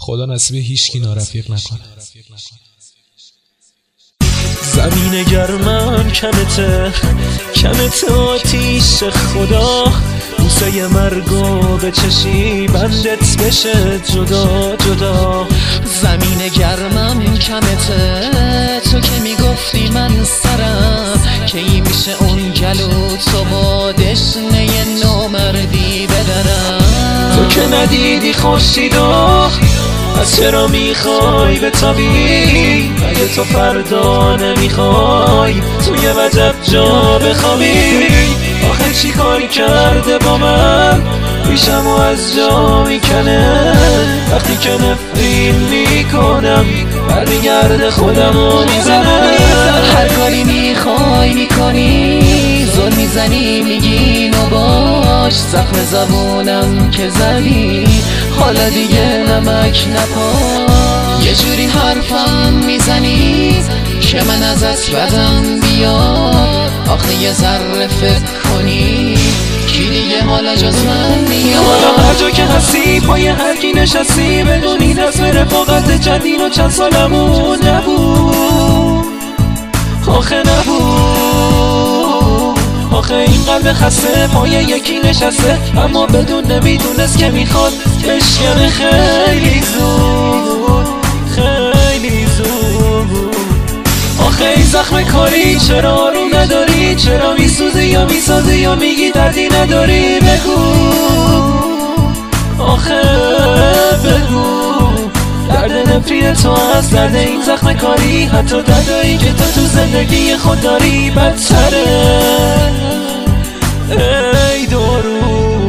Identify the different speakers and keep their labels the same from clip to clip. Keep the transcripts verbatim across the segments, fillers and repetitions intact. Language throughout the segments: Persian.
Speaker 1: خدا نصیب هیچکی نارفیق نکنه.
Speaker 2: زمین گرمم کمته کمته آتیش خدا، بوسه مرگو به چشی بندت بشه جدا جدا.
Speaker 3: زمین گرمم کمته تو که میگفتی من سرم، که این میشه اون گلو تو با دشنه نامردی بدرم.
Speaker 2: تو که ندیدی خورشیدو از چرا میخوای بتابی؟ اگه تو فردا نمیخوای توی وجب جا بخوابی. آخه چی کار کرده با من پیشمو از جا میکنه؟ وقتی که نفرین میکنم برمیگرده خودمو میزنه.
Speaker 3: هر کاری میخوای میکنی، زل میزنی میگی نو باش. زخم زبونم که زدی حالا دیگه نمک نپاش. یه جوری حرفم میزنی که من ازت بدم بیاد. آخه یه ذره فکر کنی کی دیگه حالا جز من میاد؟
Speaker 2: حالا هر جا که هستی پای هر کی نشستی، بدونی دست به رفاقت چندین و چند سالمون نبود. آخه نبود. آخه این قلب خسته پای یکی نشسته، اما بدون نمیدونست که میخواد بشکنه خیلی زود خیلی زود. آخه این زخم کاری چرا آروم نداری؟ چرا میسوزی یا میسازی یا میگی دردی نداری؟ بگو آخه بگو. درد نفرین تو از درد این زخم کاری، حتی دردایی که تو تو زندگی خود داری بدتره. ای دورو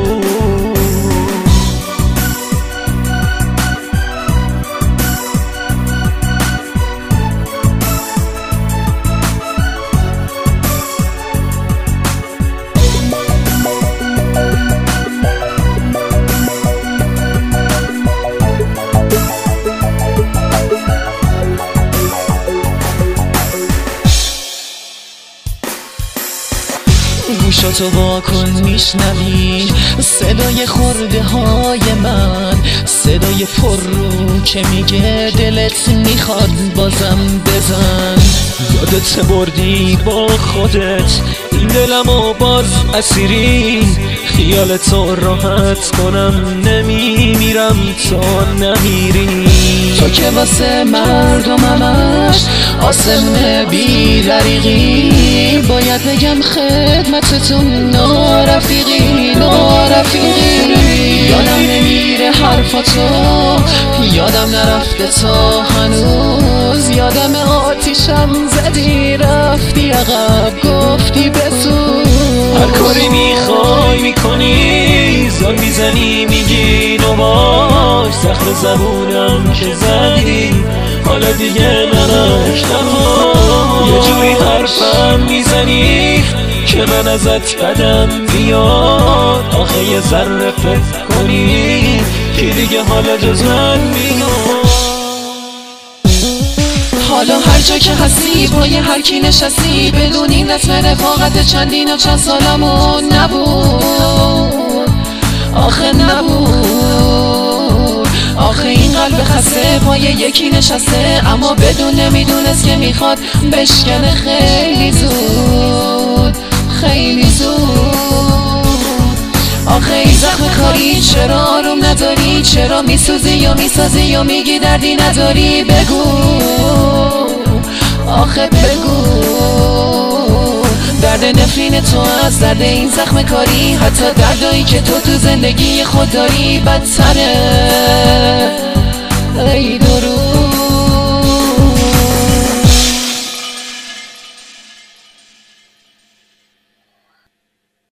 Speaker 3: گوشاتو واکن میشنوی صدای خورده های من، صدای پر رو که میگه دلت میخواد بازم بزن.
Speaker 2: یادت بردی با خودت این دلمو باز اسیری، خیال تو راحت کنم نمیمیرم تا نمیری.
Speaker 3: تو که واسه مردممش آسمه بی دریغی، باید بگم خدمتتون نارفیقی نارفیقی. یادم نمیره حرفاتو، یادم نرفته تا هنوز. یادم آتیشم زدی رفتی عقب گفتی بسوز.
Speaker 2: هر کاری میخوای میکنی، زل میزنی میگی نو باش. زخم زبونم که زدی حالا دیگه نمک نپاش. یه جوری حرفم میزنی که من ازت بدم بیاد. آخه یه ذره فکر کنی که دیگه حالا جز من میاد.
Speaker 3: حالا هر جا که هستی پای هر کی نشستی، بدون این رسم رفاقت چندین و چند سالمون نبود. آخه نبود. آخه این قلب خسته پای یکی نشسته، اما بدون نمیدونست که میخواد بشکنه خیلی زود خیلی زود. آخه این زخم کاری چرا آروم نداری؟ چرا میسوزی یا میسازی یا میگی دردی نداری؟ بگو آخه بگو. درد نفرین تو از درد این زخم کاری، حتی دردایی که تو تو زندگی خود داری بدتره. ای درو